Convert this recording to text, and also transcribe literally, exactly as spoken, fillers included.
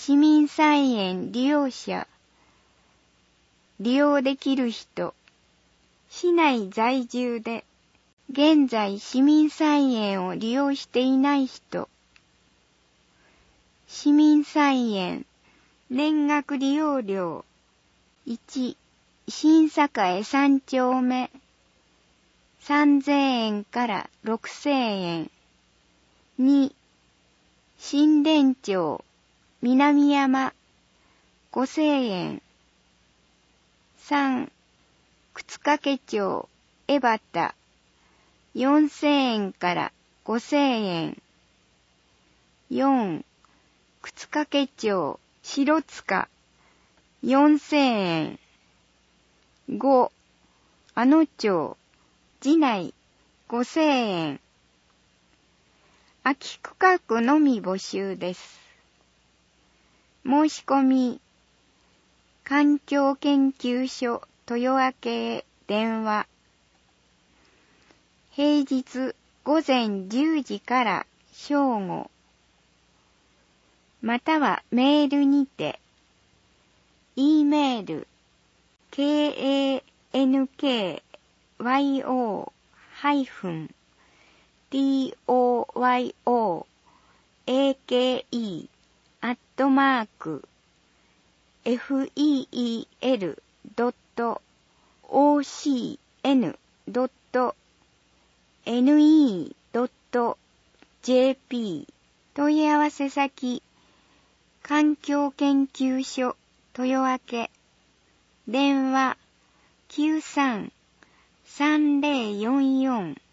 市民菜園利用者、利用できる人、市内在住で現在市民菜園を利用していない人、市民菜園年額利用料いち、新栄三丁目さんぜんえんからろくせんえん。に、新田町南山ごせんえん。さん、沓掛町江端よんせんえんからごせんえん。よん、沓掛町白塚よんせんえん。ご、あの町寺内ごせんえん。空き区画のみ募集です。申し込み、環境研究所豊明へ電話。平日午前じゅうじから正午。またはメールにて、E メール、kankyou-ake アットマーク フイーエルドットオーシーエヌドットエヌイードットジェーピー 問い合わせ先環境研究所豊明電話 きゅうさん さんぜろよんよん